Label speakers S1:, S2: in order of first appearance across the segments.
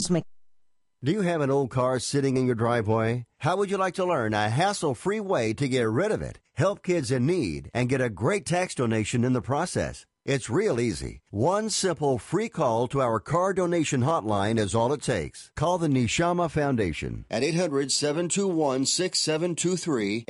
S1: Do you have an old car sitting in your driveway? How would you like to learn a hassle-free way to get rid of it, help kids in need, and get a great tax donation in the process? It's real easy. One simple free call to our car donation hotline is all it takes. Call the Neshama Foundation at 800-721-6723,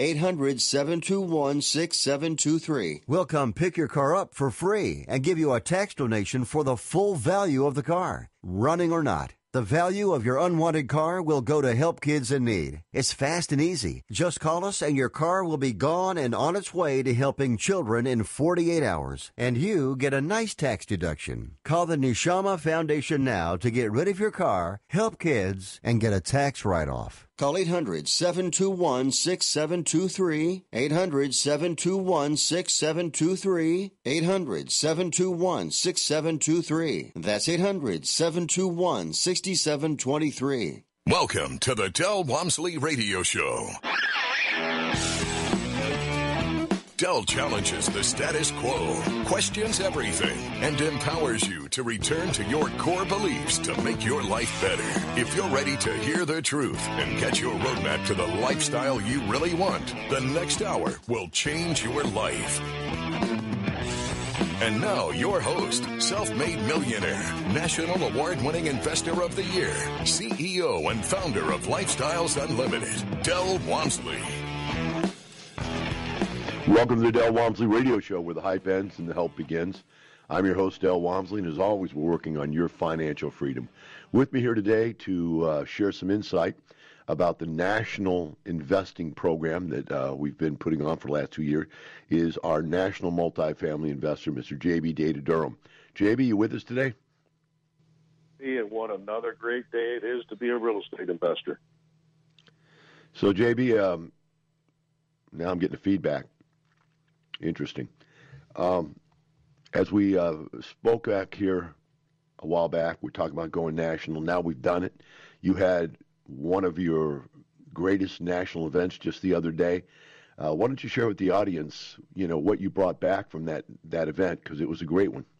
S1: 800-721-6723. We'll come pick your car up for free and give you a tax donation for the full value of the car, running or not. The value of your unwanted car will go to help kids in need. It's fast and easy. Just call us and your car will be gone and on its way to helping children in 48 hours. And you get a nice tax deduction. Call the Neshama Foundation now to get rid of your car, help kids, and get a tax write-off. Call 800-721-6723, 800-721-6723, 800-721-6723. That's 800-721-6723.
S2: Welcome to the Del Walmsley Radio Show. Del challenges the status quo, questions everything, and empowers you to return to your core beliefs to make your life better. If you're ready to hear the truth and get your roadmap to the lifestyle you really want, the next hour will change your life. And now, your host, self-made millionaire, national award-winning investor of the year, CEO and founder of Lifestyles Unlimited, Del Walmsley.
S3: Welcome to the Del Walmsley Radio Show, where the hype ends and the help begins. I'm your host, Del Walmsley, and as always, we're working on your financial freedom. With me here today to share some insight about the national investing program that we've been putting on for the last 2 years is our national multifamily investor, Mr. J.B. Data Durham. J.B., you with us today?
S4: And what another great day it is to be a real estate investor.
S3: So, J.B., now I'm getting the feedback. Interesting. As we spoke back here a while back, we're talking about going national. Now we've done it. You had one of your greatest national events just the other day. Why don't you share with the audience, what you brought back from that event, because it was a great one.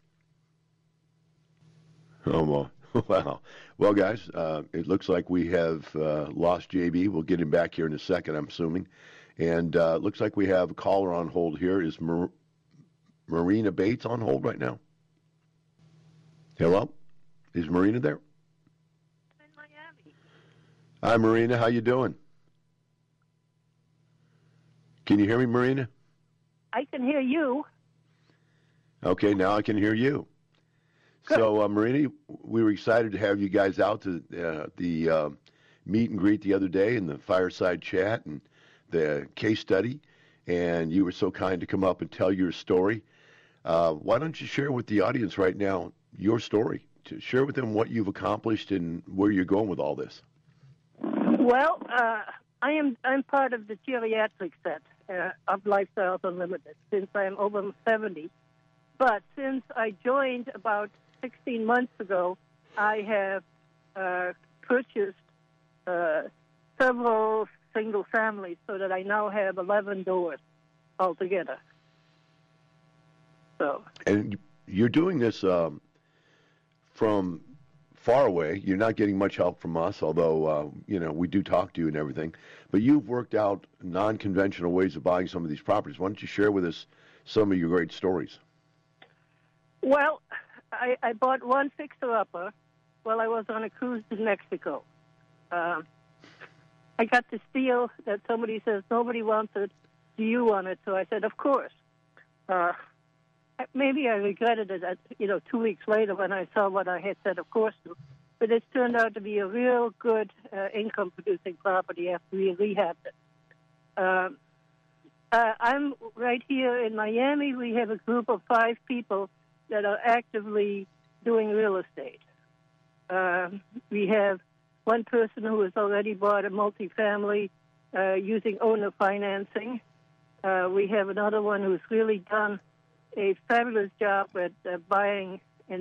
S3: Oh, wow. Well, guys, it looks like we have lost JB. We'll get him back here in a second, I'm assuming. And it looks like we have a caller on hold here. Is Marina Bates on hold right now? Hello? Is Marina there?
S5: I'm in Miami.
S3: Hi, Marina. How you doing? Can you hear me, Marina?
S5: I can hear you.
S3: Okay, now I can hear you. Good. So, Marina, we were excited to have you guys out to the meet and greet the other day and the fireside chat and the case study, and you were so kind to come up and tell your story. Why don't you share with the audience right now your story? To share with them what you've accomplished and where you're going with all this.
S5: Well, I'm part of the geriatric set of Lifestyles Unlimited since I'm over 70. But since I joined about 16 months ago, I have purchased several single families so that I now have 11 doors altogether. So. And
S3: you're doing this from far away. You're not getting much help from us, although, we do talk to you and everything. But you've worked out non-conventional ways of buying some of these properties. Why don't you share with us some of your great stories?
S5: Well, I bought one fixer-upper while I was on a cruise to Mexico. I got this deal that somebody says, nobody wants it, do you want it? So I said, of course. Maybe I regretted it, 2 weeks later when I saw what I had said, of course, to. But it's turned out to be a real good income-producing property after we rehabbed it. I'm right here in Miami. We have a group of 5 people that are actively doing real estate. We have one person who has already bought a multifamily using owner financing. We have another one who's really done a fabulous job at buying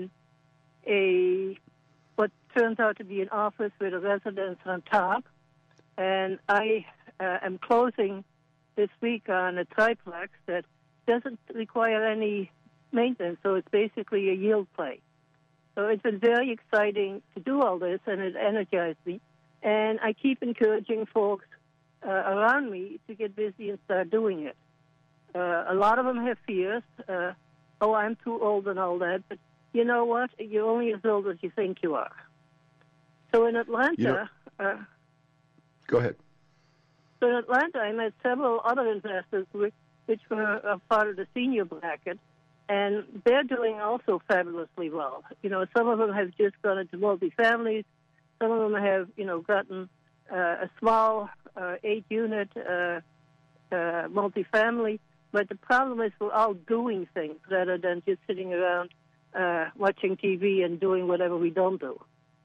S5: what turns out to be an office with a residence on top. And I am closing this week on a triplex that doesn't require any maintenance, so it's basically a yield play. So it's been very exciting to do all this, and it energized me. And I keep encouraging folks around me to get busy and start doing it. A lot of them have fears. Oh, I'm too old and all that. But you know what? You're only as old as you think you are. So in Atlanta...
S3: Go ahead.
S5: So in Atlanta, I met several other investors which were a part of the senior bracket, and they're doing also fabulously well. You know, some of them have just gone into multifamilies. Some of them have, gotten a small 8-unit multifamily. But the problem is we're all doing things rather than just sitting around watching TV and doing whatever we don't do.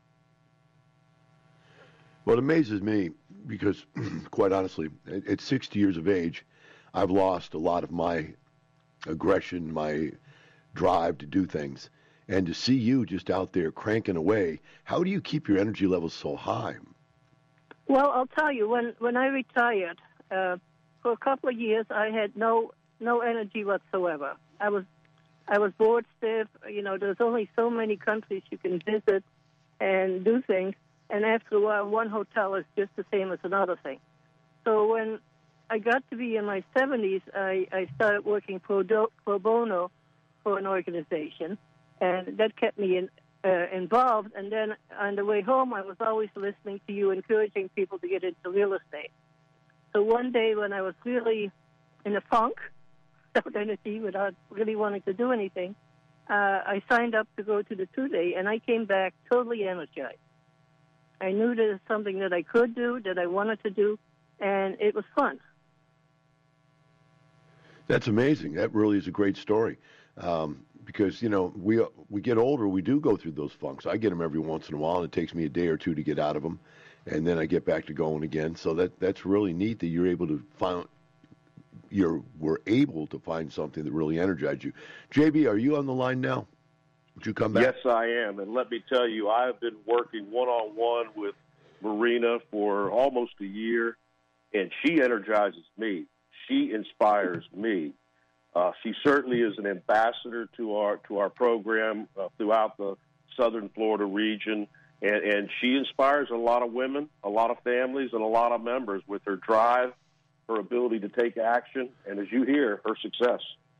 S3: Well, it amazes me because, quite honestly, at 60 years of age, I've lost a lot of my aggression, my drive to do things. And to see you just out there cranking away, how do you keep your energy levels so high?
S5: Well, I'll tell you, when I retired, for a couple of years, I had no energy whatsoever. I was bored stiff. There's only so many countries you can visit and do things. And after a while, one hotel is just the same as another thing. So when I got to be in my 70s, I started working pro bono for an organization, and that kept me involved. And then on the way home, I was always listening to you, encouraging people to get into real estate. So one day when I was really in a funk, without energy, without really wanting to do anything, I signed up to go to the 2-day, and I came back totally energized. I knew there was something that I could do, that I wanted to do, and it was fun.
S3: That's amazing. That really is a great story. Because, we get older, we do go through those funks. I get them every once in a while, and it takes me a day or two to get out of them, and then I get back to going again. So that's really neat that you're able to were able to find something that really energized you. JB, are you on the line now? Would you come back?
S4: Yes, I am. And let me tell you, I've been working one-on-one with Marina for almost a year, and she energizes me. She inspires me. She certainly is an ambassador to our program throughout the southern Florida region, and she inspires a lot of women, a lot of families, and a lot of members with her drive, her ability to take action, and as you hear, her success.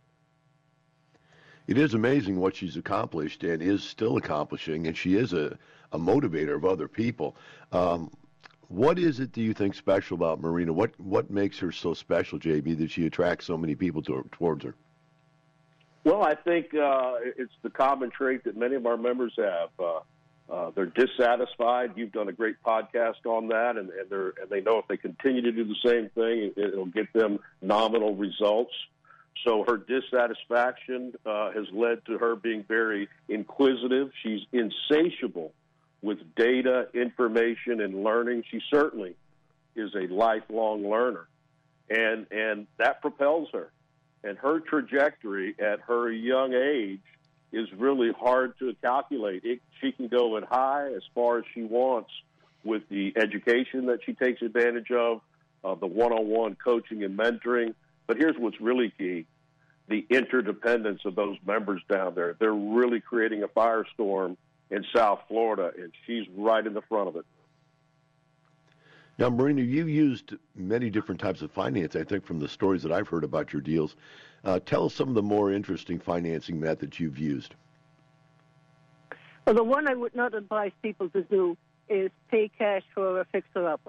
S3: It is amazing what she's accomplished and is still accomplishing, and she is a motivator of other people. What is it, do you think, special about Marina? What makes her so special, JB, that she attracts so many people towards her?
S4: Well, I think it's the common trait that many of our members have. They're dissatisfied. You've done a great podcast on that, and they know if they continue to do the same thing, it'll get them nominal results. So her dissatisfaction has led to her being very inquisitive. She's insatiable with data, information, and learning. She certainly is a lifelong learner, and that propels her. And her trajectory at her young age is really hard to calculate. She can go as high as far as she wants with the education that she takes advantage of, the one-on-one coaching and mentoring. But here's what's really key, the interdependence of those members down there. They're really creating a firestorm in South Florida, and she's right in the front of it.
S3: Now, Marina, you used many different types of finance, I think, from the stories that I've heard about your deals. Tell us some of the more interesting financing methods you've used.
S5: Well, the one I would not advise people to do is pay cash for a fixer-upper.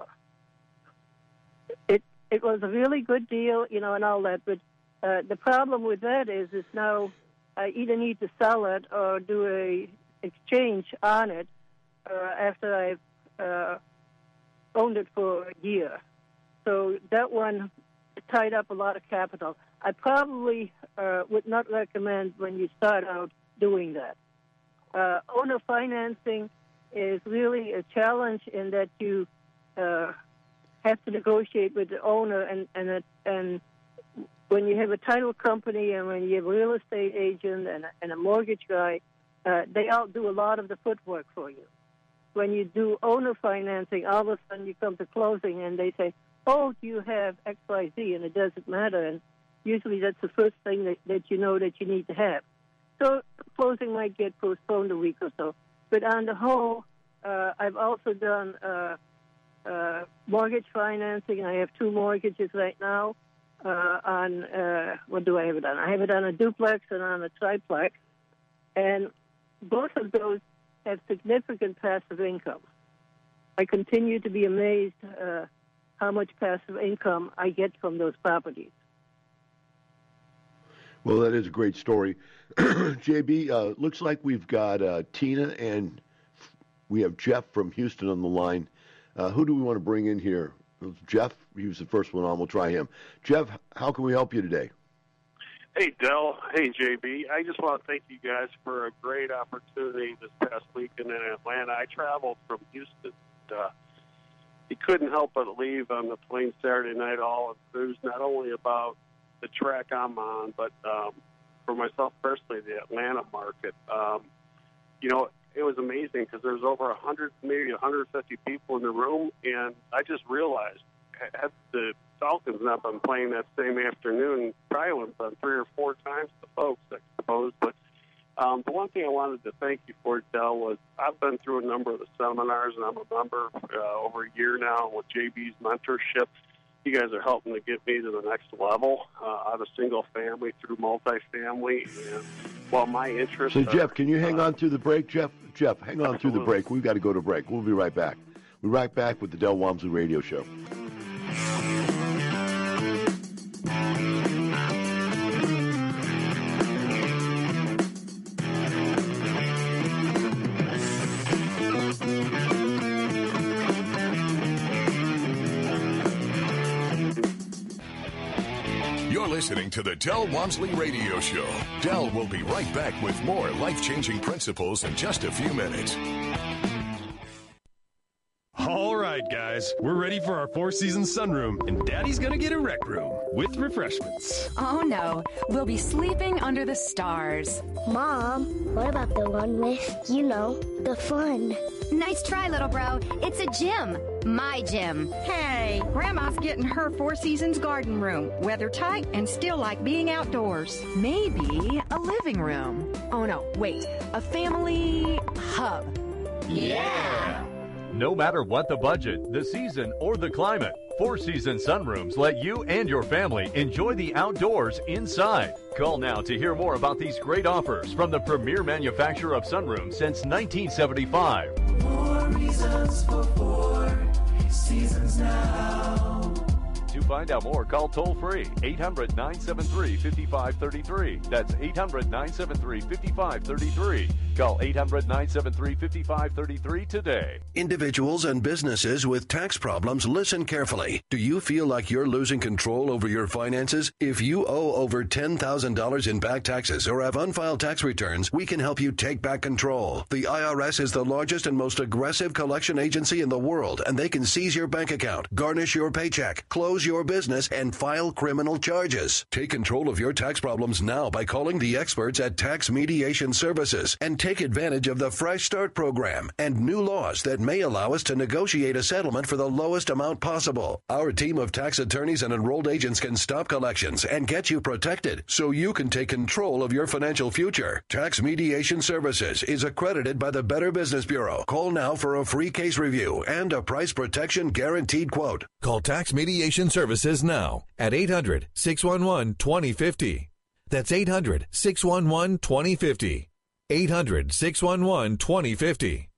S5: It was a really good deal, and all that, but the problem with that is now I either need to sell it or do a exchange on it after I've owned it for a year. So that one tied up a lot of capital. I probably would not recommend when you start out doing that. Owner financing is really a challenge in that you have to negotiate with the owner, and when you have a title company and when you have a real estate agent and a mortgage guy, they all do a lot of the footwork for you. When you do owner financing, all of a sudden you come to closing and they say, oh, do you have X, Y, Z? And it doesn't matter. And usually that's the first thing that you know that you need to have. So closing might get postponed a week or so. But on the whole, I've also done mortgage financing. I have 2 mortgages right now on, what do I have it on? I have it on a duplex and on a triplex. And both of those have significant passive income. I continue to be amazed how much passive income I get from those properties.
S3: Well, that is a great story. JB, looks like we've got Tina and we have Jeff from Houston on the line. Who do we want to bring in here? Jeff, he was the first one on. We'll try him. Jeff, how can we help you today?
S6: Hey, Del. Hey, JB. I just want to thank you guys for a great opportunity this past weekend in Atlanta. I traveled from Houston. You couldn't help but leave on the plane Saturday night all enthused, not only about the track I'm on, but for myself personally, the Atlanta market. It was amazing because there was over 100, maybe 150 people in the room, and I just realized had the Falcons not been playing that same afternoon, probably would have been 3 or 4 times the folks, I suppose. But the one thing I wanted to thank you for, Del, was I've been through a number of the seminars, and I'm a member over a year now with JB's mentorship. You guys are helping to get me to the next level out of single family through multifamily. And while my interest...
S3: So, Jeff, can you hang on through the break, Jeff? Jeff, hang on through the break. We've got to go to break. We'll be right back. We'll be right back with the Del Walmsley Radio Show.
S2: Listening to the Del Walmsley Radio Show. Del will be right back with more life-changing principles in just a few minutes.
S7: All right, guys, we're ready for our 4-season sunroom, and Daddy's gonna get a rec room with refreshments.
S8: Oh, no. We'll be sleeping under the stars.
S9: Mom, what about the one with, the fun?
S10: Nice try, little bro. It's a gym. My gym.
S11: Hey, Grandma's getting her 4 Seasons garden room. Weather tight and still like being outdoors.
S8: Maybe a living room. Oh, no, wait. A family hub.
S12: Yeah! No matter what the budget, the season, or the climate, 4 Seasons sunrooms let you and your family enjoy the outdoors inside. Call now to hear more about these great offers from the premier manufacturer of sunrooms since 1975.
S13: 4 reasons for 4 seasons now.
S12: To find out more, call toll-free 800-973-5533. That's 800-973-5533. Call 800-973-5533 today.
S14: Individuals and businesses with tax problems, listen carefully. Do you feel like you're losing control over your finances? If you owe over $10,000 in back taxes or have unfiled tax returns, we can help you take back control. The IRS is the largest and most aggressive collection agency in the world, and they can seize your bank account, garnish your paycheck, close your business, and file criminal charges. Take control of your tax problems now by calling the experts at Tax Mediation Services and take advantage of the Fresh Start program and new laws that may allow us to negotiate a settlement for the lowest amount possible. Our team of tax attorneys and enrolled agents can stop collections and get you protected so you can take control of your financial future. Tax Mediation Services is accredited by the Better Business Bureau. Call now for a free case review and a price protection guaranteed quote.
S15: Call Tax Mediation Services now at 800-611-2050. That's 800-611-2050. 800-611-2050.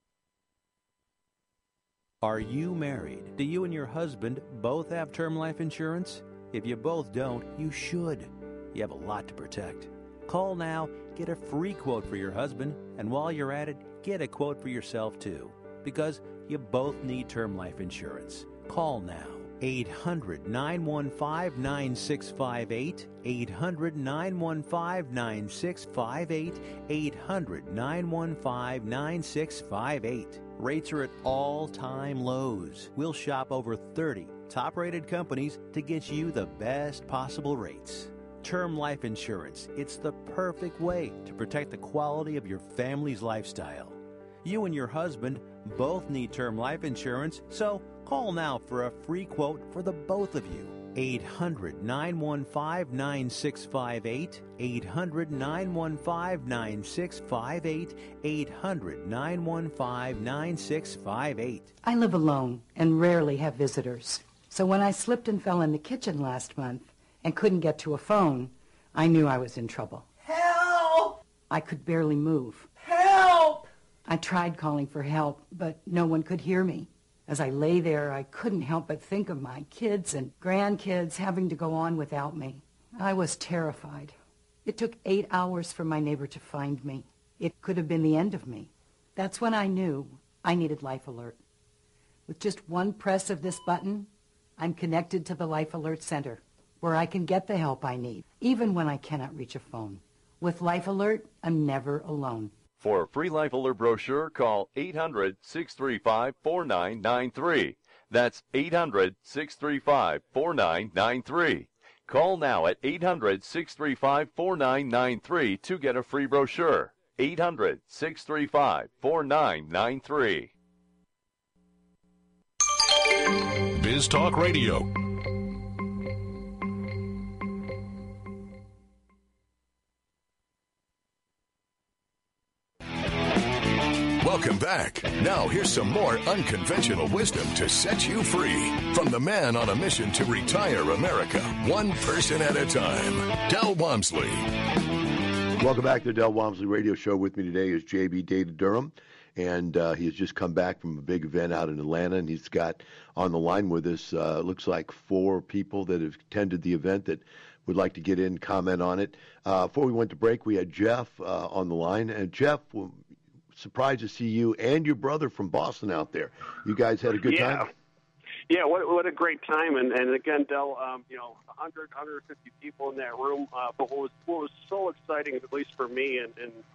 S16: Are you married? Do you and your husband both have term life insurance? If you both don't, you should. You have a lot to protect. Call now, get a free quote for your husband, and while you're at it, get a quote for yourself too, because you both need term life insurance. Call now. 800-915-9658, 800-915-9658, 800-915-9658. Rates are at all-time lows. We'll shop over 30 top-rated companies to get you the best possible rates. Term life insurance, it's the perfect way to protect the quality of your family's lifestyle. You and your husband both need term life insurance, so call now for a free quote for the both of you. 800-915-9658. 800-915-9658. 800-915-9658.
S17: I live alone and rarely have visitors. So when I slipped and fell in the kitchen last month and couldn't get to a phone, I knew I was in trouble.
S18: Help!
S17: I could barely move.
S18: Help!
S17: I tried calling for help, but no one could hear me. As I lay there, I couldn't help but think of my kids and grandkids having to go on without me. I was terrified. It took 8 hours for my neighbor to find me. It could have been the end of me. That's when I knew I needed Life Alert. With just one press of this button, I'm connected to the Life Alert Center, where I can get the help I need, even when I cannot reach a phone. With Life Alert, I'm never alone.
S12: For a free Life Alert brochure, call 800-635-4993. That's 800-635-4993. Call now at 800-635-4993 to get a free brochure. 800-635-4993.
S2: Biz Talk Radio. Welcome back. Now here's some more unconventional wisdom to set you free from the man on a mission to retire America, one person at a time, Del Walmsley.
S3: Welcome back to the Del Walmsley Radio Show. With me today is JB Data Durham, and he has just come back from a big event out in Atlanta, and he's got on the line with us, looks like 4 people that have attended the event that would like to get in, comment on it. Before we went to break, we had Jeff on the line, and Jeff, surprised to see you and your brother from Boston out there. You guys had a good time?
S6: Yeah, what a great time. And again, Del, 100, 150 people in that room. But what was so exciting, at least for me, and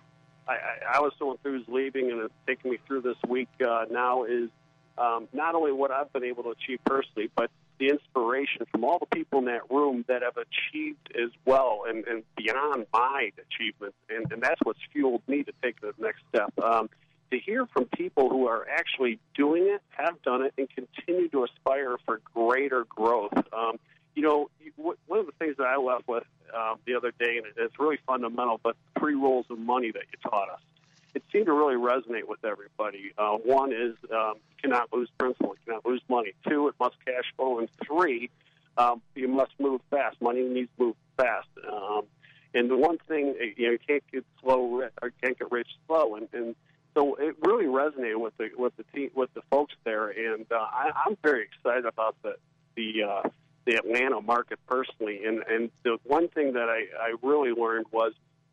S6: I was so enthused leaving, and it's taking me through this week now, is not only what I've been able to achieve personally, but the inspiration from all the people in that room that have achieved as well and beyond my achievements. And that's what's fueled me to take the next step. To hear from people who are actually doing it, have done it, and continue to aspire for greater growth. One of the things that I left with the other day, and it's really fundamental, but 3 rules of money that you taught us. It seemed to really resonate with everybody. One is you cannot lose principal, you cannot lose money. 2, it must cash flow. And 3, you must move fast. Money needs to move fast. And the one thing, you can't get slow or can't get rich slow. And so it really resonated with the team, with the folks there. And I'm very excited about the Atlanta market personally. And the one thing that I really learned was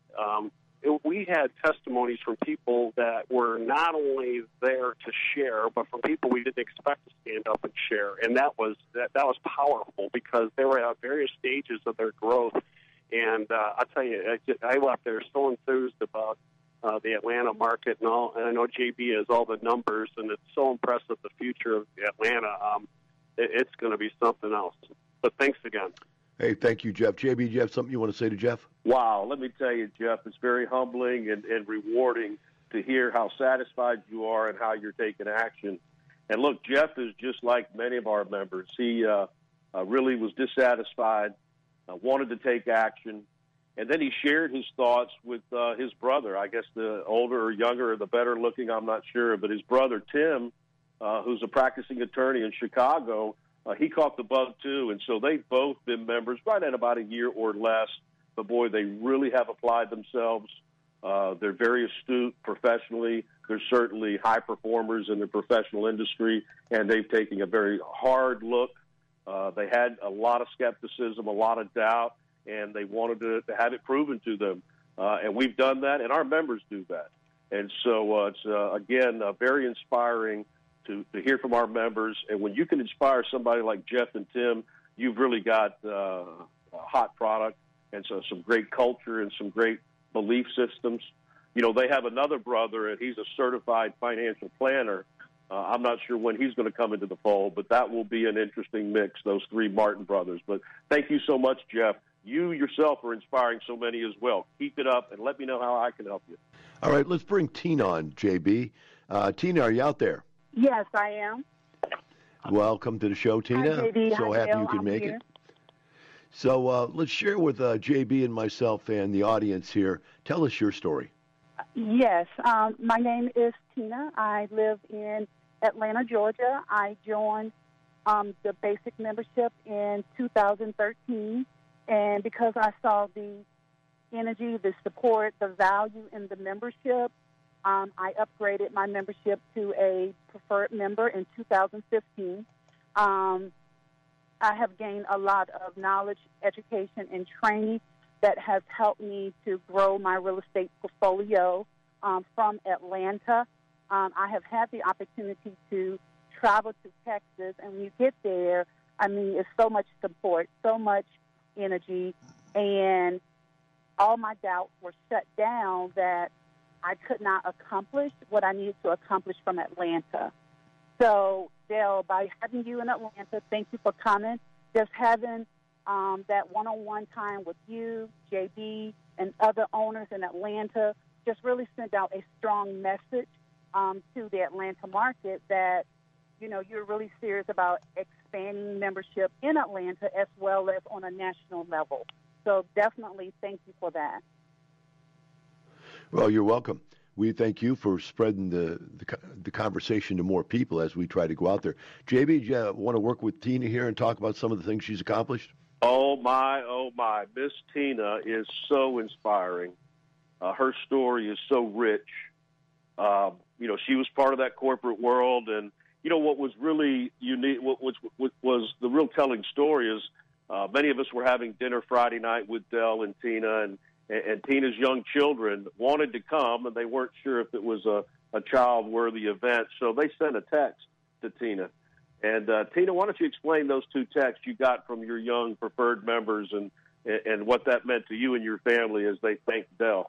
S6: we had testimonies from people that were not only there to share, but from people we didn't expect to stand up and share, and that was powerful because they were at various stages of their growth. And I'll tell you, I left there so enthused about the Atlanta market and all. And I know JB has all the numbers, and it's so impressive the future of Atlanta. It's going to be something else. But thanks again.
S3: Hey, thank you, Jeff. JB, do you have something you want to say to Jeff?
S4: Wow, let me tell you, Jeff, it's very humbling and rewarding to hear how satisfied you are and how you're taking action. And look, Jeff is just like many of our members. He really was dissatisfied, wanted to take action, and then he shared his thoughts with his brother. I guess the older or younger or the better looking, I'm not sure, but his brother, Tim, who's a practicing attorney in Chicago, he caught the bug too, and so they've both been members right at about a year or less. But, boy, they really have applied themselves. They're very astute professionally. They're certainly high performers in their professional industry, and they've taken a very hard look. They had a lot of skepticism, a lot of doubt, and they wanted to have it proven to them. And we've done that, and our members do that. And so it's, again, very inspiring to hear from our members. And when you can inspire somebody like Jeff and Tim, you've really got a hot product and so some great culture and some great belief systems. They have another brother, and he's a certified financial planner. I'm not sure when he's going to come into the fold, but that will be an interesting mix, those 3 Martin brothers. But thank you so much, Jeff. You yourself are inspiring so many as well. Keep it up, and let me know how I can help you.
S3: All right, let's bring Tina on, JB. Tina, are you out there?
S19: Yes, I am.
S3: Welcome to the show, Tina.
S19: Hi, JB.
S3: So
S19: Hi,
S3: happy
S19: Dale.
S3: you could
S19: I'm
S3: make
S19: here.
S3: it. So let's share with JB and myself and the audience here. Tell us your story.
S19: Yes. My name is Tina. I live in Atlanta, Georgia. I joined the basic membership in 2013, and because I saw the energy, the support, the value in the membership, I upgraded my membership to a preferred member in 2015. I have gained a lot of knowledge, education, and training that has helped me to grow my real estate portfolio from Atlanta. I have had the opportunity to travel to Texas, and when you get there, I mean, it's so much support, so much energy, and all my doubts were shut down that I could not accomplish what I needed to accomplish from Atlanta. So, Dale, by having you in Atlanta, thank you for coming. Just having that one-on-one time with you, JB, and other owners in Atlanta just really sent out a strong message to the Atlanta market that, you know, you're really serious about expanding membership in Atlanta as well as on a national level. So definitely thank you for that.
S3: Well, you're welcome. We thank you for spreading the conversation to more people as we try to go out there. JB, do you want to work with Tina here and talk about some of the things she's accomplished?
S4: Oh, my. Miss Tina is so inspiring. Her story is so rich. You know, she was part of that corporate world, and, you know, what was really unique, what was the real telling story is many of us were having dinner Friday night with Dell and Tina, and Tina's young children wanted to come, and they weren't sure if it was a child-worthy event, so they sent a text to Tina. And, Tina, why don't you explain those two texts you got from your young preferred members and what that meant to you and your family as they thanked Dell?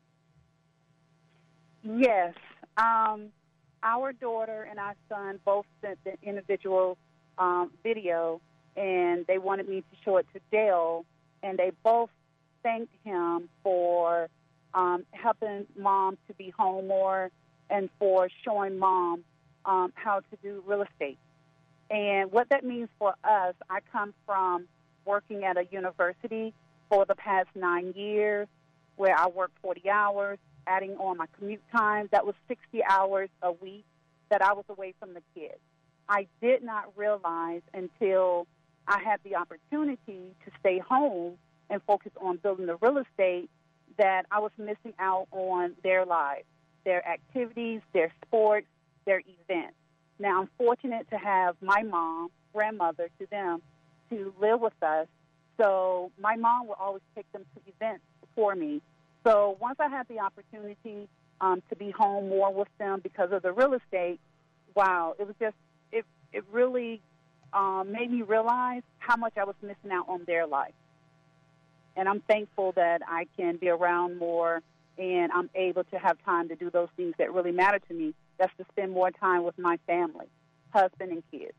S19: Yes. Our daughter and our son both sent the individual video, and they wanted me to show it to Dale, and they both thanked him for helping Mom to be home more and for showing Mom how to do real estate. And what that means for us, I come from working at a university for the past 9 years where I worked 40 hours, adding on my commute time. That was 60 hours a week that I was away from the kids. I did not realize until I had the opportunity to stay home and focus on building the real estate that I was missing out on their lives, their activities, their sports, their events. Now, I'm fortunate to have my mom, grandmother to them, to live with us. So my mom will always take them to events for me. So once I had the opportunity to be home more with them because of the real estate, wow, it was just, it really made me realize how much I was missing out on their life. And I'm thankful that I can be around more and I'm able to have time to do those things that really matter to me. That's to spend more time with my family, husband and kids.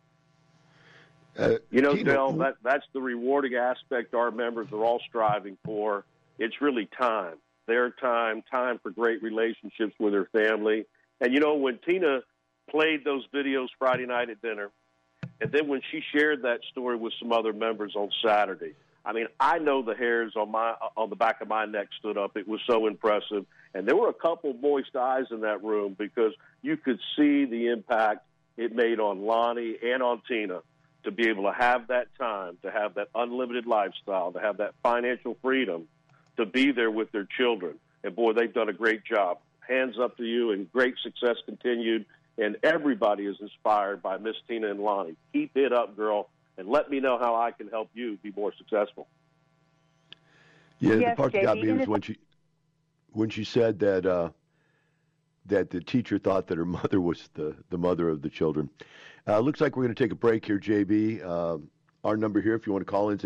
S4: You know, Dell, that's the rewarding aspect our members are all striving for. It's really time, their time for great relationships with their family. And, you know, when Tina played those videos Friday night at dinner, and then when she shared that story with some other members on Saturday, I mean, I know the hairs on the back of my neck stood up. It was so impressive. And there were a couple moist eyes in that room because you could see the impact it made on Lonnie and on Tina to be able to have that time, to have that unlimited lifestyle, to have that financial freedom, to be there with their children. And, boy, they've done a great job. Hands up to you, and great success continued. And everybody is inspired by Miss Tina and Lonnie. Keep it up, girl, and let me know how I can help you be more successful.
S3: Yeah,
S19: yes,
S3: the part that got me was when she said that that the teacher thought that her mother was the mother of the children. Looks like we're going to take a break here, JB. Our number here, if you want to call in, is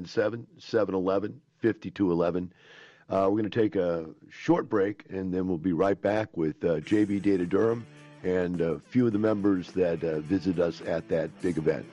S3: 877-711-5211. We're going to take a short break, and then we'll be right back with JB Data Durham and a few of the members that visit us at that big event.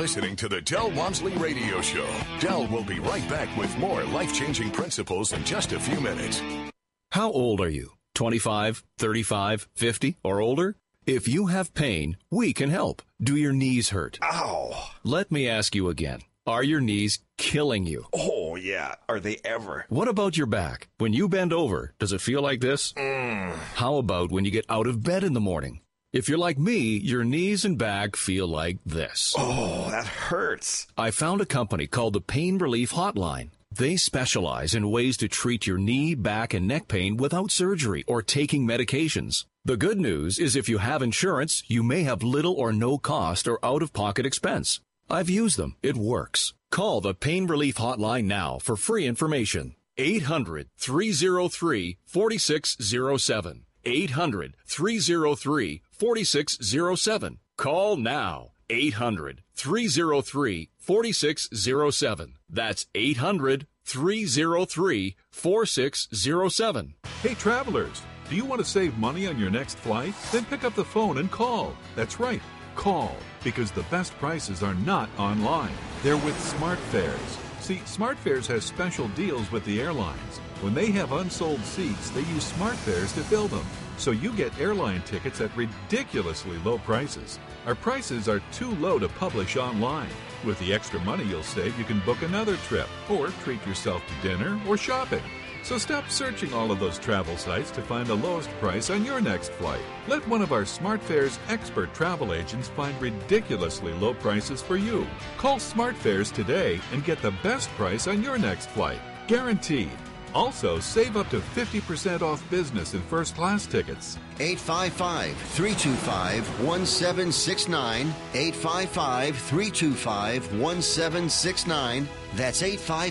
S2: listening to the Del Walmsley Radio Show. Del will be right back with more life-changing principles in just a few minutes.
S20: How old are you? 25, 35, 50, or older? If you have pain, we can help. Do your knees hurt?
S21: Ow!
S20: Let me ask you again. Are your knees killing you?
S21: Oh, yeah. Are they ever?
S20: What about your back? When you bend over, does it feel like this? How about when you get out of bed in the morning? If you're like me, your knees and back feel like this.
S21: Oh, that hurts.
S20: I found a company called the Pain Relief Hotline. They specialize in ways to treat your knee, back, and neck pain without surgery or taking medications. The good news is if you have insurance, you may have little or no cost or out-of-pocket expense. I've used them. It works. Call the Pain Relief Hotline now for free information. 800-303-4607. 800-303-4607. Call now. 800-303-4607. That's 800-303-4607.
S22: Hey, travelers, do you want to save money on your next flight? Then pick up the phone and call. That's right, call, because the best prices are not online. They're with SmartFares. See, SmartFares has special deals with the airlines. When they have unsold seats, they use SmartFares to fill them. So you get airline tickets at ridiculously low prices. Our prices are too low to publish online. With the extra money you'll save, you can book another trip or treat yourself to dinner or shopping. So stop searching all of those travel sites to find the lowest price on your next flight. Let one of our SmartFares expert travel agents find ridiculously low prices for you. Call SmartFares today and get the best price on your next flight. Guaranteed. Also, save up to 50% off business and first-class tickets.
S1: 855-325-1769. 855-325-1769. That's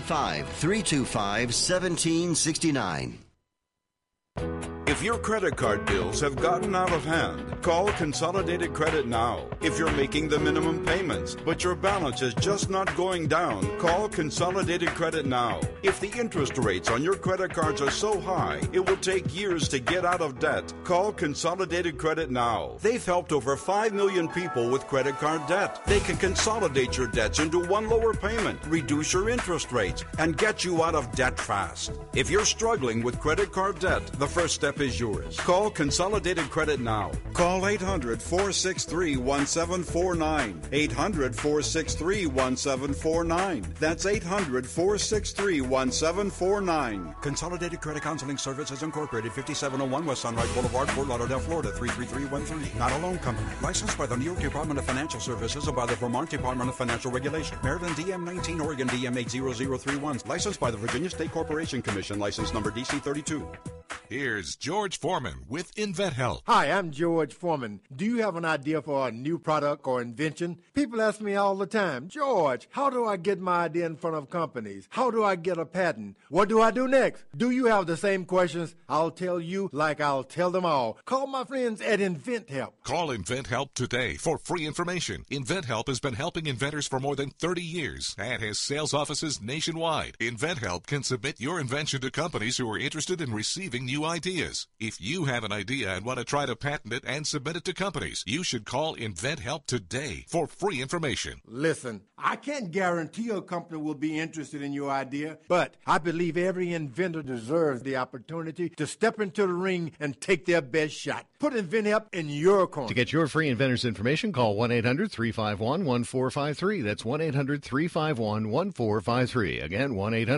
S1: 855-325-1769.
S23: If your credit card bills have gotten out of hand, call Consolidated Credit now. If you're making the minimum payments, but your balance is just not going down, call Consolidated Credit now. If the interest rates on your credit cards are so high, it will take years to get out of debt, call Consolidated Credit now. They've helped over 5 million people with credit card debt. They can consolidate your debts into one lower payment, reduce your interest rates, and get you out of debt fast. If you're struggling with credit card debt, the first step is yours. Call Consolidated Credit now. Call 800-463-1749. 800-463-1749. That's 800-463-1749. Consolidated Credit Counseling Services Incorporated, 5701 West Sunrise Boulevard, Fort Lauderdale, Florida, 33313. Not a loan company. Licensed by the New York Department of Financial Services and by the Vermont Department of Financial Regulation. Maryland DM 19, Oregon DM 80031. Licensed by the Virginia State Corporation Commission. License number DC 32.
S24: Here's George Foreman with InventHelp.
S25: Hi, I'm George Foreman. Do you have an idea for a new product or invention? People ask me all the time, George, how do I get my idea in front of companies? How do I get a patent? What do I do next? Do you have the same questions? I'll tell you like I'll tell them all. Call my friends at InventHelp.
S24: Call InventHelp today for free information. InventHelp has been helping inventors for more than 30 years and has sales offices nationwide. InventHelp can submit your invention to companies who are interested in receiving new ideas. If you have an idea and want to try to patent it and submit it to companies, you should call InventHelp today for free information.
S25: Listen, I can't guarantee a company will be interested in your idea, but I believe every inventor deserves the opportunity to step into the ring and take their best shot. Put InventHelp in your corner.
S26: To get your free inventor's information, call 1-800-351-1453. That's 1-800-351-1453. Again,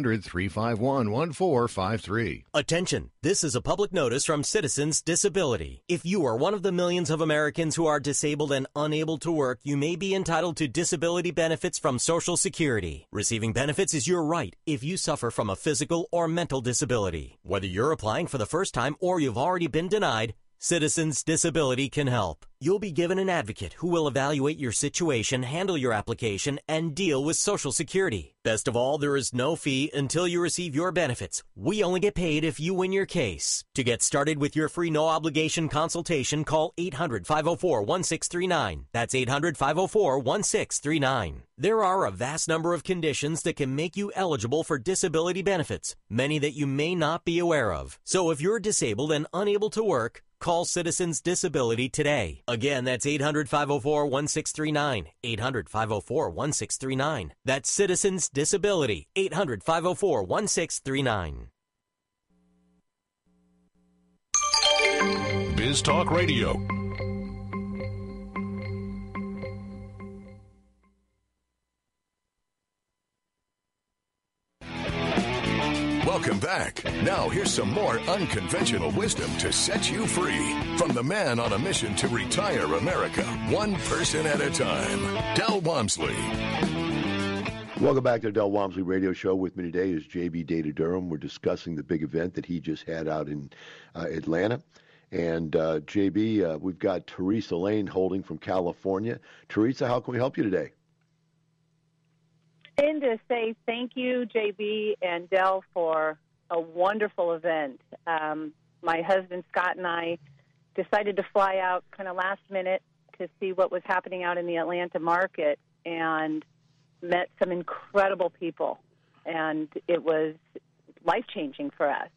S26: 1-800-351-1453.
S27: Attention. This is a public notice from Citizens Disability. If you are one of the millions of Americans who are disabled and unable to work, you may be entitled to disability benefits from Social Security. Receiving benefits is your right if you suffer from a physical or mental disability. Whether you're applying for the first time or you've already been denied, Citizens Disability can help. You'll be given an advocate who will evaluate your situation, handle your application, and deal with Social Security. Best of all, there is no fee until you receive your benefits. We only get paid if you win your case. To get started with your free no-obligation consultation, call 800-504-1639. That's 800-504-1639. There are a vast number of conditions that can make you eligible for disability benefits, many that you may not be aware of. So if you're disabled and unable to work, Call Citizens Disability today. Again, that's 800-504-1639. 800-504-1639. That's Citizens Disability. 800-504-1639.
S24: Biz Talk Radio.
S2: Welcome back. Now here's some more unconventional wisdom to set you free from the man on a mission to retire America, one person at a time, Del Walmsley.
S3: Welcome back to the Del Walmsley Radio Show. With me today is J.B. Data Durham. We're discussing the big event that he just had out in Atlanta. And J.B., we've got Teresa Lane holding from California. Teresa, how can we help you today?
S19: And to say thank you, JB and Del, for a wonderful event. My husband, Scott, and I decided to fly out kind of last minute to see what was happening out in the Atlanta market and met some incredible people. And it was life-changing for us.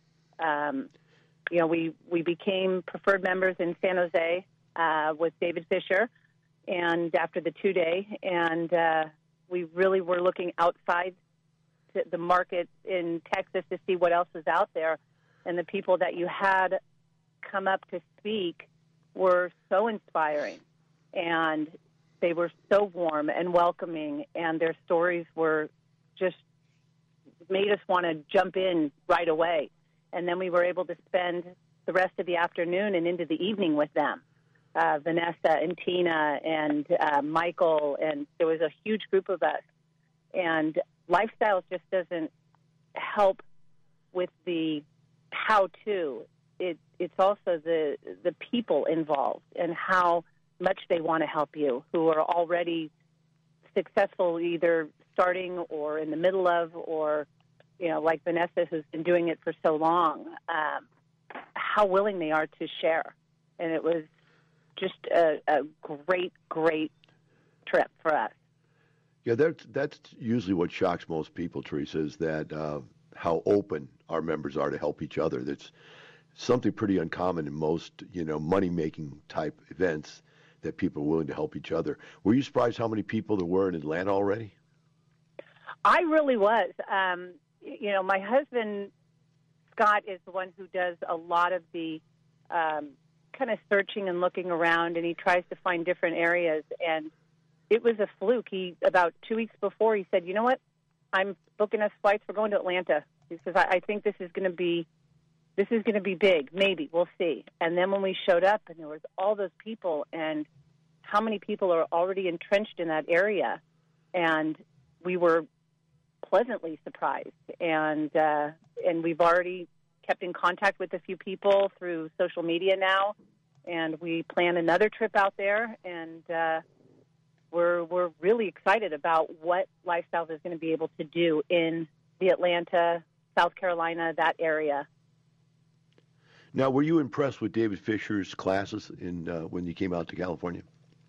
S19: We became preferred members in San Jose with David Fisher, and after the 2-day, and we really were looking outside the market in Texas to see what else was out there. And the people that you had come up to speak were so inspiring. And they were so warm and welcoming. And their stories were just made us want to jump in right away. And then we were able to spend the rest of the afternoon and into the evening with them. Vanessa and Tina and Michael, and there was a huge group of us. And lifestyle just doesn't help with the how-to. It's also the people involved and how much they want to help you, who are already successful, either starting or in the middle of, or like Vanessa, who's been doing it for so long. How willing they are to share, and it was just a great trip for us.
S3: Yeah, that's usually what shocks most people, Teresa, is that how open our members are to help each other. That's something pretty uncommon in most, money-making type events, that people are willing to help each other. Were you surprised how many people there were in Atlanta already?
S19: I really was. My husband, Scott, is the one who does a lot of the kind of searching and looking around, and he tries to find different areas. And it was a fluke. About 2 weeks before, he said, "You know what? I'm booking us flights. We're going to Atlanta." He says, "I think this is going to be big. Maybe we'll see." And then when we showed up, and there was all those people, and how many people are already entrenched in that area, and we were pleasantly surprised. And we've already kept in contact with a few people through social media now, and we plan another trip out there, and we're really excited about what Lifestyle is going to be able to do in the Atlanta, South Carolina, that area.
S3: Now, were you impressed with David Fisher's classes when you came out to California?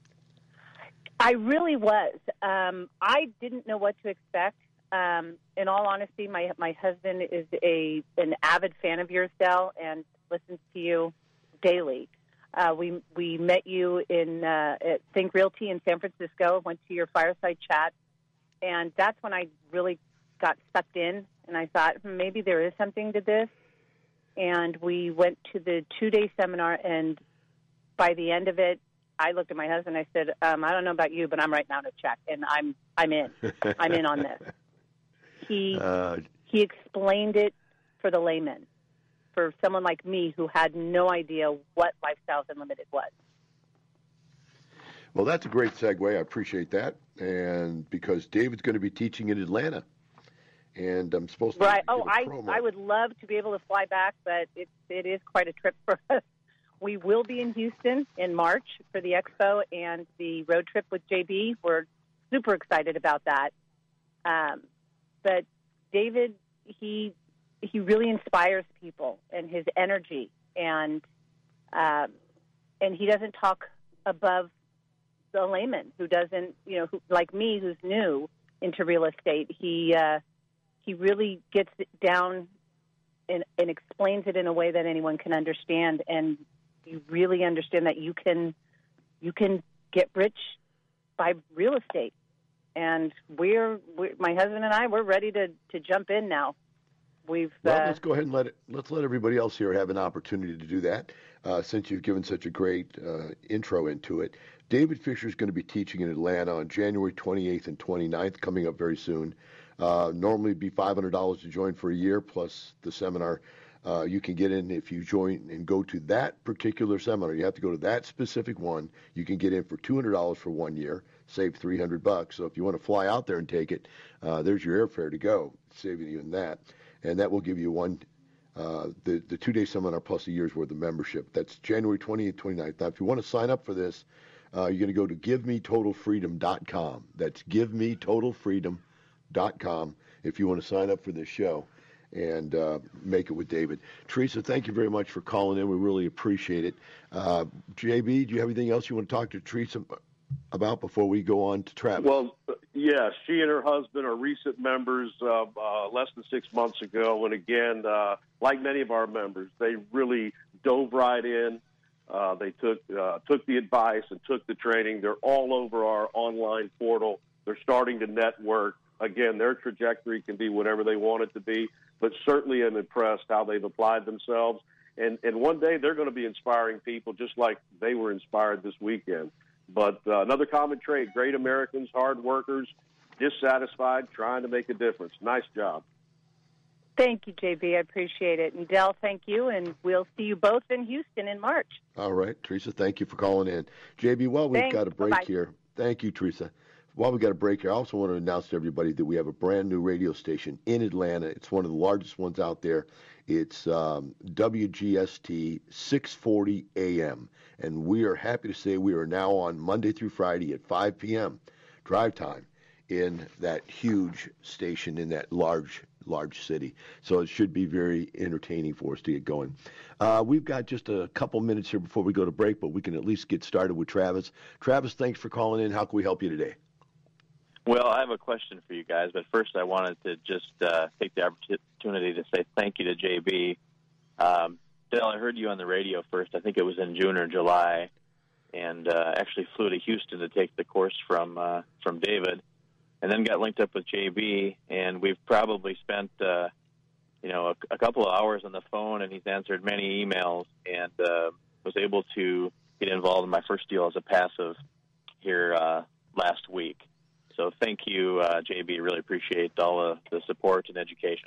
S19: I really was. I didn't know what to expect. In all honesty, my husband is an avid fan of yours, Del, and listens to you daily. We met you at Think Realty in San Francisco, went to your fireside chat, and that's when I really got sucked in, and I thought, maybe there is something to this. And we went to the 2-day seminar, and by the end of it, I looked at my husband and I said, I don't know about you, but I'm writing out a check, and I'm in. I'm in on this. He explained it for the layman, for someone like me who had no idea what Lifestyles Unlimited was.
S3: Well, that's a great segue. I appreciate that. And because David's going to be teaching in Atlanta, and I'm supposed to
S19: right. Oh, I would love to be able to fly back, but it is quite a trip for us. We will be in Houston in March for the expo and the road trip with JB. We're super excited about that. But David, he really inspires people, and his energy, and he doesn't talk above the layman who doesn't, who, like me, who's new into real estate. He really gets it down and explains it in a way that anyone can understand, and you really understand that you can get rich by real estate. And we're my husband and I, we're ready to jump in now.
S3: Let's go ahead and let's let everybody else here have an opportunity to do that, since you've given such a great intro into it. David Fisher is going to be teaching in Atlanta on January 28th and 29th, coming up very soon. Normally it'd be $500 to join for a year, plus the seminar. You can get in if you join and go to that particular seminar. You have to go to that specific one. You can get in for $200 for 1 year, save $300. So if you want to fly out there and take it, there's your airfare to go, saving you in that. And that will give you the 2-day seminar plus a year's worth of membership. That's January 28th, 29th. Now, if you want to sign up for this, you're going to go to GiveMeTotalFreedom.com. That's GiveMeTotalFreedom.com if you want to sign up for this show and make it with David. Teresa, thank you very much for calling in. We really appreciate it. JB, do you have anything else you want to talk to Teresa about before we go on to Travis?
S4: Well, yes, she and her husband are recent members less than 6 months ago. And again, like many of our members, they really dove right in. They took the advice and took the training. They're all over our online portal. They're starting to network. Again, their trajectory can be whatever they want it to be, but certainly I'm impressed how they've applied themselves. And one day they're going to be inspiring people just like they were inspired this weekend. But another common trait, great Americans, hard workers, dissatisfied, trying to make a difference. Nice job.
S19: Thank you, JB. I appreciate it. And Del, thank you, and we'll see you both in Houston in March.
S3: All right, Teresa, thank you for calling in. JB, while we've got a break here, thank you, Teresa. While we've got a break here, I also want to announce to everybody that we have a brand new radio station in Atlanta. It's one of the largest ones out there. It's WGST 640 AM. And we are happy to say we are now on Monday through Friday at 5 p.m. drive time in that huge station in that large city. So it should be very entertaining for us to get going. We've got just a couple minutes here before we go to break, but we can at least get started with Travis. Travis, thanks for calling in. How can we help you today?
S5: Well, I have a question for you guys, but first I wanted to just take the opportunity to say thank you to JB. Dale, I heard you on the radio first. I think it was in June or July, and actually flew to Houston to take the course from David, and then got linked up with JB, and we've probably spent a couple of hours on the phone, and he's answered many emails, and was able to get involved in my first deal as a passive here last week. So thank you, JB. Really appreciate all the support and education.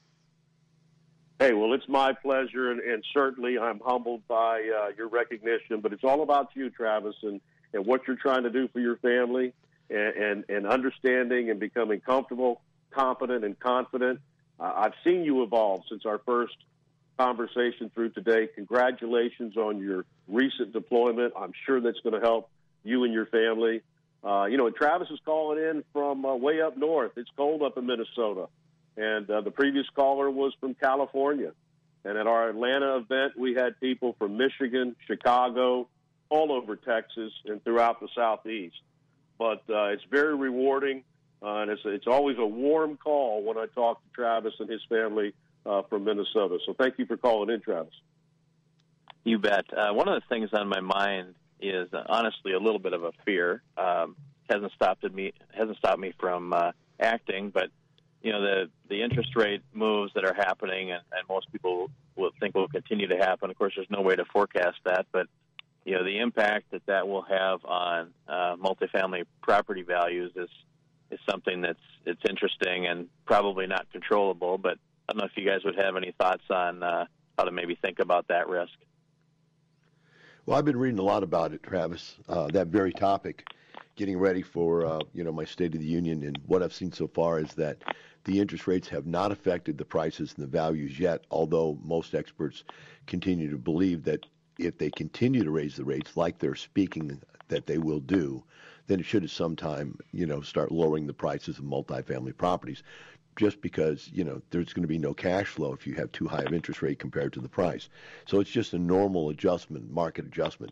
S4: Hey, well, it's my pleasure, and certainly I'm humbled by your recognition. But it's all about you, Travis, and what you're trying to do for your family, and understanding and becoming comfortable, competent, and confident. I've seen you evolve since our first conversation through today. Congratulations on your recent deployment. I'm sure that's going to help you and your family. And Travis is calling in from way up north. It's cold up in Minnesota. And the previous caller was from California. And at our Atlanta event, we had people from Michigan, Chicago, all over Texas, and throughout the Southeast. But it's very rewarding, and it's always a warm call when I talk to Travis and his family from Minnesota. So thank you for calling in, Travis.
S5: You bet. One of the things on my mind is honestly a little bit of a fear. Hasn't stopped me from acting, but the interest rate moves that are happening, and most people will think will continue to happen. Of course, there's no way to forecast that, but the impact that will have on multifamily property values is something it's interesting and probably not controllable. But I don't know if you guys would have any thoughts on how to maybe think about that risk.
S3: Well, I've been reading a lot about it, Travis, that very topic, getting ready for, my State of the Union. And what I've seen so far is that the interest rates have not affected the prices and the values yet, although most experts continue to believe that if they continue to raise the rates like they're speaking that they will do, then it should at some time, start lowering the prices of multifamily properties. Just because, there's going to be no cash flow if you have too high of interest rate compared to the price. So it's just a normal adjustment, market adjustment,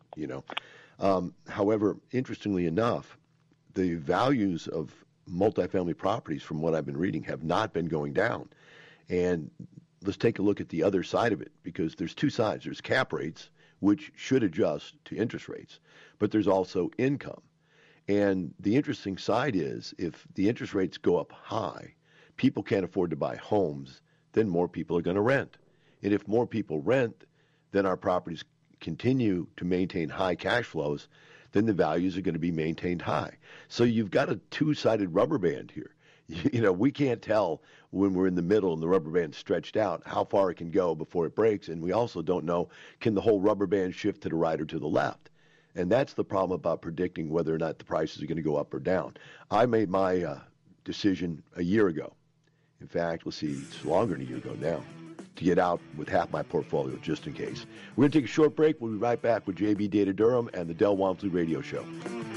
S3: However, interestingly enough, the values of multifamily properties, from what I've been reading, have not been going down. And let's take a look at the other side of it, because there's two sides. There's cap rates, which should adjust to interest rates. But there's also income. And the interesting side is if the interest rates go up high, people can't afford to buy homes, then more people are going to rent. And if more people rent, then our properties continue to maintain high cash flows, then the values are going to be maintained high. So you've got a two-sided rubber band here. You know, we can't tell when we're in the middle and the rubber band's stretched out how far it can go before it breaks. And we also don't know, can the whole rubber band shift to the right or to the left? And that's the problem about predicting whether or not the prices are going to go up or down. I made my decision a year ago. In fact, let's see, it's longer than a year ago now, to get out with half my portfolio just in case. We're going to take a short break. We'll be right back with JB Data Durham and the Del Walmsley Radio Show.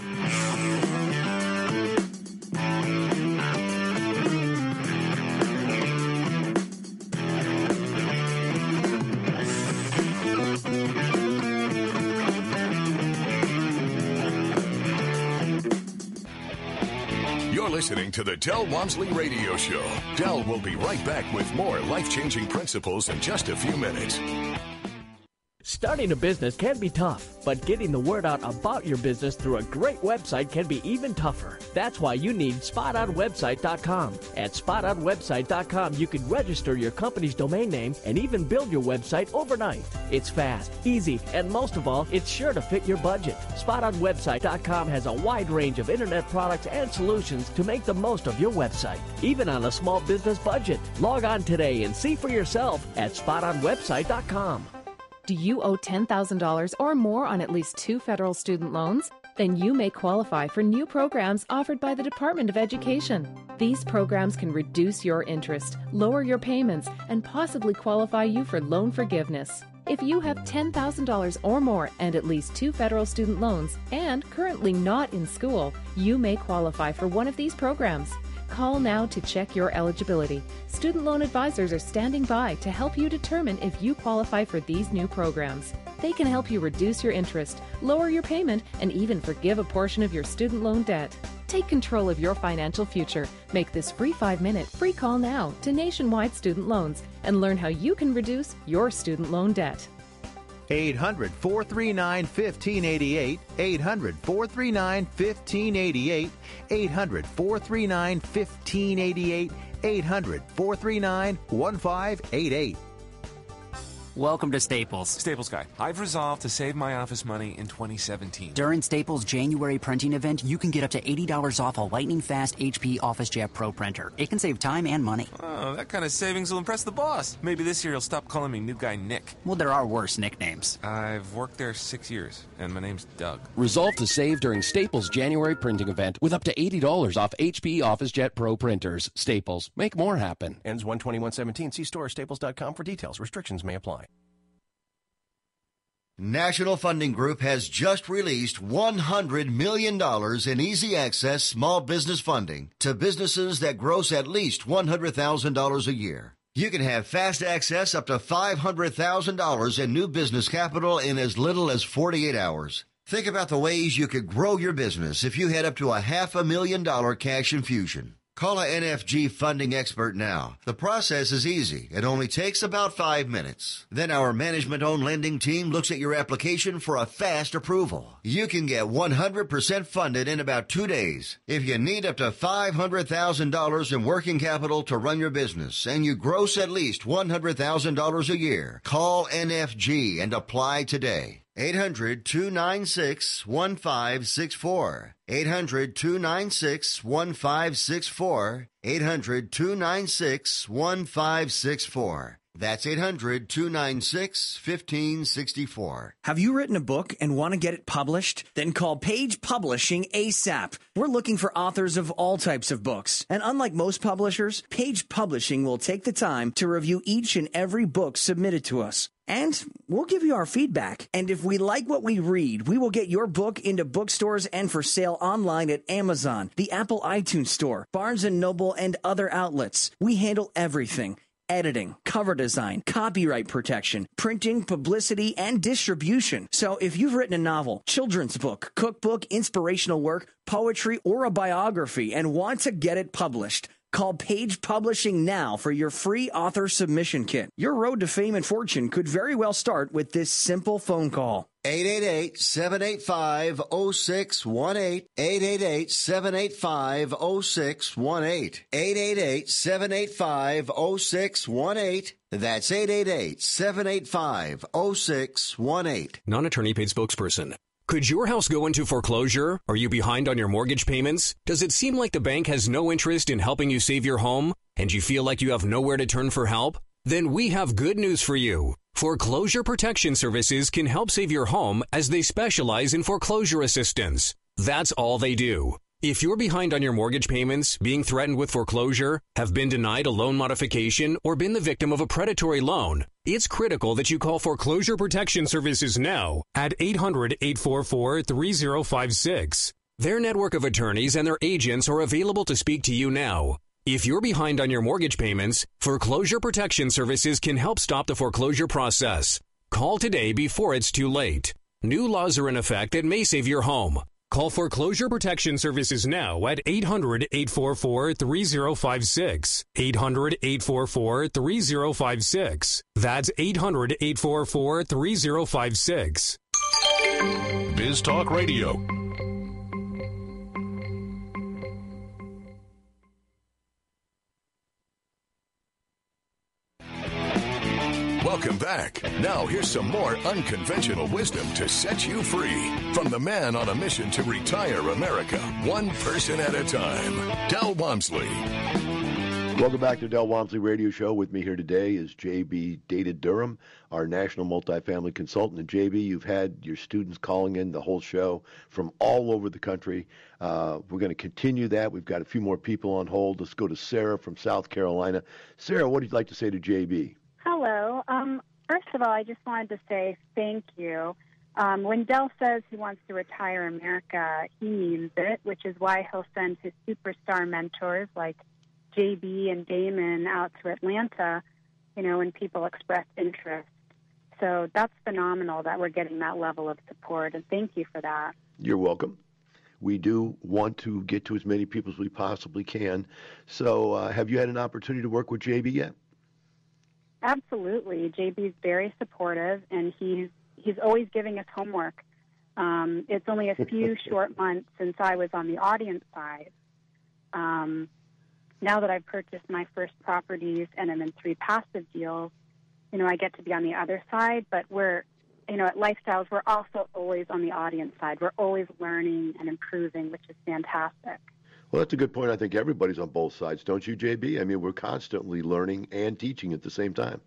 S2: Listening to the Del Walmsley Radio Show. Del will be right back with more life-changing principles in just a few minutes.
S7: Starting a business can be tough, but getting the word out about your business through a great website can be even tougher. That's why you need SpotOnWebsite.com. At SpotOnWebsite.com, you can register your company's domain name and even build your website overnight. It's fast, easy, and most of all, it's sure to fit your budget. SpotOnWebsite.com has a wide range of internet products and solutions to make the most of your website, even on a small business budget. Log on today and see for yourself at SpotOnWebsite.com.
S8: Do you owe $10,000 or more on at least 2 federal student loans? Then you may qualify for new programs offered by the Department of Education. These programs can reduce your interest, lower your payments, and possibly qualify you for loan forgiveness. If you have $10,000 or more and at least 2 federal student loans and currently not in school, you may qualify for one of these programs. Call now to check your eligibility. Student loan advisors are standing by to help you determine if you qualify for these new programs. They can help you reduce your interest, lower your payment, and even forgive a portion of your student loan debt. Take control of your financial future. Make this free 5-minute free call now to Nationwide Student Loans and learn how you can reduce your student loan debt.
S16: 800-439-1588, 800-439-1588, 800-439-1588, 800-439-1588.
S9: Welcome to Staples.
S10: Staples Guy. I've resolved to save my office money in 2017.
S9: During Staples' January printing event, you can get up to $80 off a lightning-fast HP OfficeJet Pro printer. It can save time and money.
S10: Oh, that kind of savings will impress the boss. Maybe this year he'll stop calling me New Guy Nick.
S9: Well, there are worse nicknames.
S10: I've worked there 6 years, and my name's Doug.
S11: Resolve to save during Staples' January printing event with up to $80 off HP OfficeJet Pro printers. Staples. Make more happen.
S13: Ends 1/21/17. See store or staples.com for details. Restrictions may apply.
S1: National Funding Group has just released $100 million in easy access small business funding to businesses that gross at least $100,000 a year. You can have fast access up to $500,000 in new business capital in as little as 48 hours. Think about the ways you could grow your business if you had up to a $500,000 cash infusion. Call a NFG funding expert now. The process is easy. It only takes about 5 minutes. Then our management-owned lending team looks at your application for a fast approval. You can get 100% funded in about 2 days. If you need up to $500,000 in working capital to run your business and you gross at least $100,000 a year, call NFG and apply today. 800-296-1564. 800-296-1564. 800-296-1564. That's 800-296-1564.
S14: Have you written a book and want to get it published? Then call Page Publishing ASAP. We're looking for authors of all types of books. And unlike most publishers, Page Publishing will take the time to review each and every book submitted to us. And we'll give you our feedback. And if we like what we read, we will get your book into bookstores and for sale online at Amazon, the Apple iTunes Store, Barnes & Noble, and other outlets. We handle everything. Editing, cover design, copyright protection, printing, publicity, and distribution. So if you've written a novel, children's book, cookbook, inspirational work, poetry, or a biography and want to get it published, Call Page Publishing now for your free author submission kit. Your road to fame and fortune could very well start with this simple phone call.
S1: 888-785-0618. 888-785-0618. 888-785-0618. That's 888-785-0618.
S6: Non-attorney paid spokesperson. Could your house go into foreclosure? Are you behind on your mortgage payments? Does it seem like the bank has no interest in helping you save your home? And you feel like you have nowhere to turn for help? Then we have good news for you. Foreclosure Protection Services can help save your home as they specialize in foreclosure assistance. That's all they do. If you're behind on your mortgage payments, being threatened with foreclosure, have been denied a loan modification, or been the victim of a predatory loan, it's critical that you call Foreclosure Protection Services now at 800-844-3056. Their network of attorneys and their agents are available to speak to you now. If you're behind on your mortgage payments, Foreclosure Protection Services can help stop the foreclosure process. Call today before it's too late. New laws are in effect that may save your home. Call Foreclosure Protection Services now at 800-844-3056. 800-844-3056. That's 800-844-3056.
S2: Biz Talk Radio. Welcome back. Now here's some more unconventional wisdom to set you free from the man on a mission to retire America, one person at a time, Del Walmsley.
S3: Welcome back to Del Walmsley Radio Show. With me here today is J.B. Data Durham, our national multifamily consultant. And J.B., you've had your students calling in the whole show from all over the country. We're going to continue that. We've got a few more people on hold. Let's go to Sarah from South Carolina. Sarah, what would you like to say to J.B.?
S19: Hello. First of all, I just wanted to say thank you. When Del says he wants to retire America, he means it, which is why he'll send his superstar mentors like JB and Damon out to Atlanta, when people express interest. So that's phenomenal that we're getting that level of support, and thank you for that.
S3: You're welcome. We do want to get to as many people as we possibly can. So have you had an opportunity to work with JB yet?
S19: Absolutely. JB's very supportive, and he's always giving us homework. It's only a few short months since I was on the audience side. Now that I've purchased my first properties and I'm in 3 passive deals, I get to be on the other side. But we're, at Lifestyles, we're also always on the audience side. We're always learning and improving, which is fantastic.
S3: Well, that's a good point. I think everybody's on both sides, don't you, JB? I mean, we're constantly learning and teaching at the same time.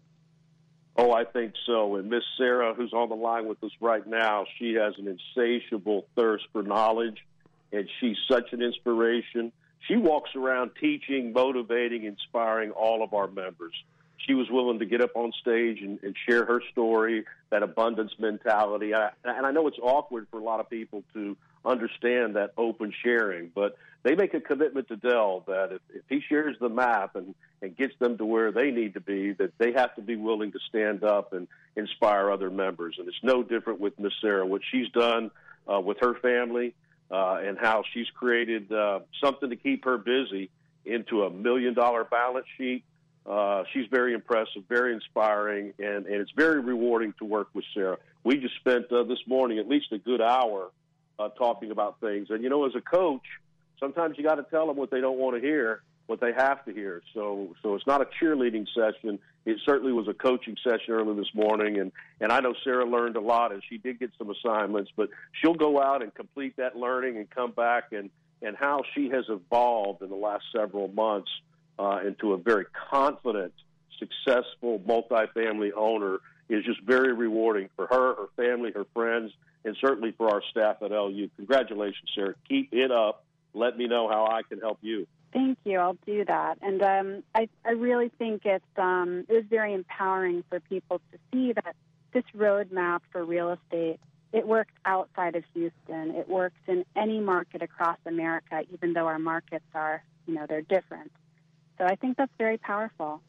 S4: Oh, I think so. And Miss Sarah, who's on the line with us right now, she has an insatiable thirst for knowledge, and she's such an inspiration. She walks around teaching, motivating, inspiring all of our members. She was willing to get up on stage and share her story, that abundance mentality. And I know it's awkward for a lot of people to understand that open sharing, but they make a commitment to Del that if he shares the map and gets them to where they need to be, that they have to be willing to stand up and inspire other members. And it's no different with Miss Sarah. What she's done with her family and how she's created something to keep her busy into $1 million balance sheet. She's very impressive, very inspiring, and it's very rewarding to work with Sarah. We just spent this morning at least a good hour talking about things. And, as a coach, sometimes you got to tell them what they don't want to hear, what they have to hear. So it's not a cheerleading session. It certainly was a coaching session early this morning, and I know Sarah learned a lot, and she did get some assignments, but she'll go out and complete that learning and come back, and how she has evolved in the last several months into a very confident, successful multifamily owner is just very rewarding for her, her family, her friends, and certainly for our staff at LU. Congratulations, Sarah. Keep it up. Let me know how I can help you.
S19: Thank you. I'll do that. And I really think it was very empowering for people to see that this roadmap for real estate, it works outside of Houston. It works in any market across America, even though our markets are, they're different. So I think that's very powerful.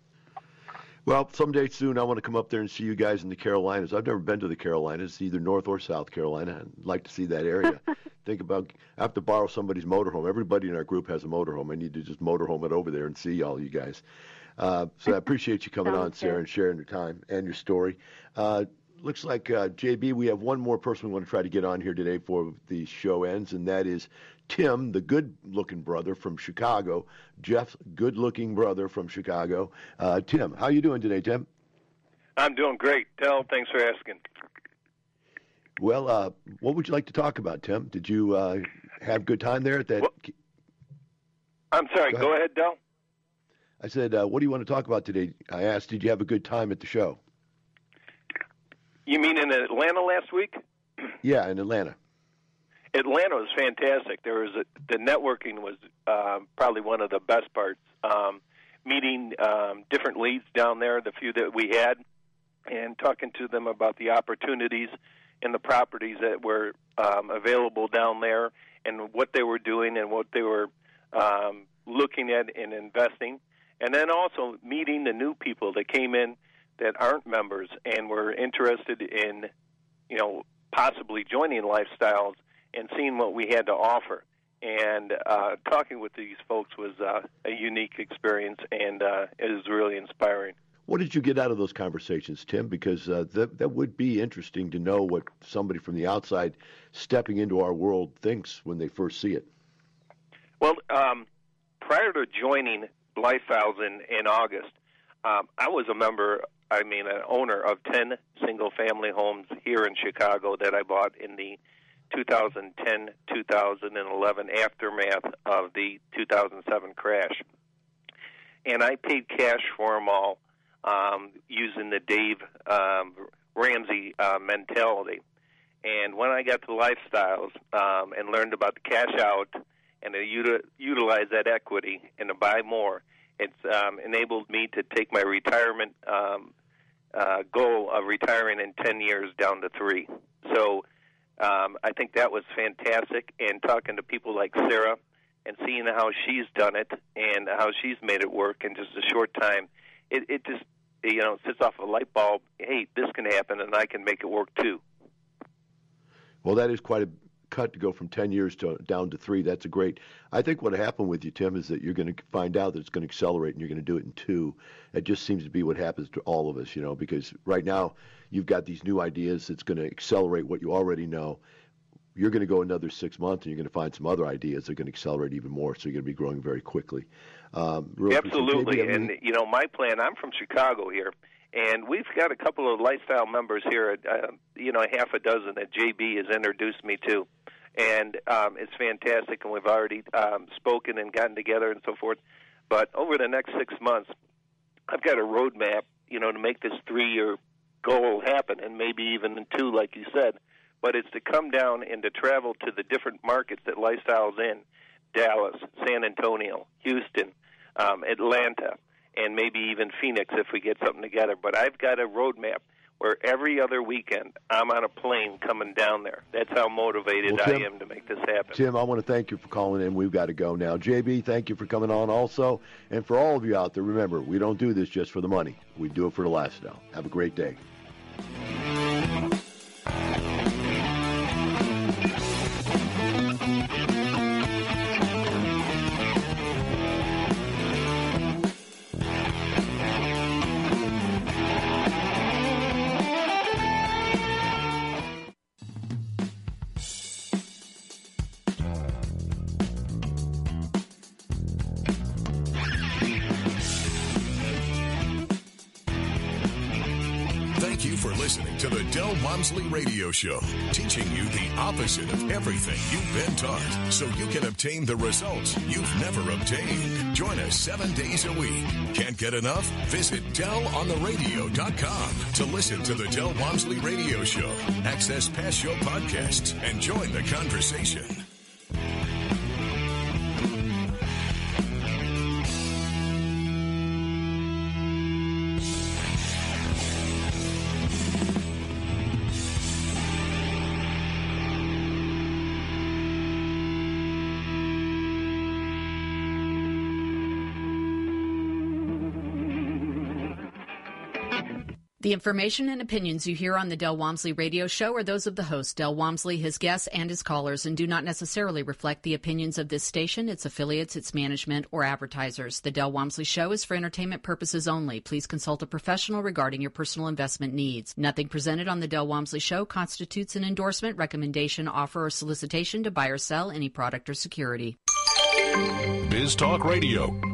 S3: Well, someday soon I want to come up there and see you guys in the Carolinas. I've never been to the Carolinas, either North or South Carolina. I'd like to see that area. think about, I have to borrow somebody's motorhome. Everybody in our group has a motorhome. I need to just motorhome it over there and see all you guys. So I appreciate you coming on, Sarah, and sharing your time and your story. Looks like, JB, we have one more person we want to try to get on here today before the show ends, and that is Tim, the good-looking brother from Chicago, Jeff's good-looking brother from Chicago. Tim, how you doing today, Tim?
S12: I'm doing great, Del. Thanks for asking.
S3: Well, what would you like to talk about, Tim? Did you have a good time there at that?
S12: I'm sorry, go ahead, Del.
S3: I said, what do you want to talk about today? I asked, did you have a good time at the show?
S12: You mean in Atlanta last week?
S3: Yeah, in Atlanta.
S12: Atlanta was fantastic. There was the networking was probably one of the best parts. Meeting different leads down there, the few that we had, and talking to them about the opportunities and the properties that were available down there, and what they were doing and what they were looking at and investing. And then also meeting the new people that came in that aren't members and were interested in, possibly joining Lifestyles and seeing what we had to offer. And talking with these folks was a unique experience, and it was really inspiring.
S3: What did you get out of those conversations, Tim? Because that would be interesting to know what somebody from the outside stepping into our world thinks when they first see it.
S12: Well, prior to joining Lifestyles in August, I was an owner of 10 single-family homes here in Chicago that I bought in the 2010-2011 aftermath of the 2007 crash. And I paid cash for them all using the Dave Ramsey mentality. And when I got to Lifestyles and learned about the cash out and to utilize that equity and to buy more, it's enabled me to take my retirement goal of retiring in 10 years down to 3. So I think that was fantastic. And talking to people like Sarah and seeing how she's done it and how she's made it work in just a short time, it just sets off a light bulb. Hey, this can happen, and I can make it work too.
S3: Well, that is quite a cut to go from 10 years down to 3. That's a great. I think what happened with you, Tim, is that you're going to find out that it's going to accelerate and you're going to do it in 2. It just seems to be what happens to all of us, because right now you've got these new ideas that's going to accelerate what you already know. You're going to go another 6 months and you're going to find some other ideas that are going to accelerate even more, so you're going to be growing very quickly.
S12: Absolutely. And, my plan, I'm from Chicago here, and we've got a couple of Lifestyle members here, half a dozen that JB has introduced me to. And it's fantastic, and we've already spoken and gotten together and so forth. But over the next 6 months, I've got a roadmap, to make this 3-year goal happen, and maybe even in 2, like you said. But it's to come down and to travel to the different markets that Lifestyle's in, Dallas, San Antonio, Houston, Atlanta, and maybe even Phoenix if we get something together. But I've got a roadmap where every other weekend I'm on a plane coming down there. That's how motivated
S3: Tim,
S12: I am to make this happen.
S3: Tim, I want to thank you for calling in. We've got to go now. JB, thank you for coming on also. And for all of you out there, remember, we don't do this just for the money. We do it for the lifestyle. Have a great day.
S2: Thank you for listening to the Del Walmsley Radio Show, teaching you the opposite of everything you've been taught, so you can obtain the results you've never obtained. Join us 7 days a week. Can't get enough? Visit DelOnTheRadio.com to listen to the Del Walmsley Radio Show, access past show podcasts, and join the conversation.
S15: The information and opinions you hear on the Del Walmsley Radio Show are those of the host, Del Walmsley, his guests, and his callers, and do not necessarily reflect the opinions of this station, its affiliates, its management, or advertisers. The Del Walmsley Show is for entertainment purposes only. Please consult a professional regarding your personal investment needs. Nothing presented on the Del Walmsley Show constitutes an endorsement, recommendation, offer, or solicitation to buy or sell any product or security.
S2: Biz Talk Radio.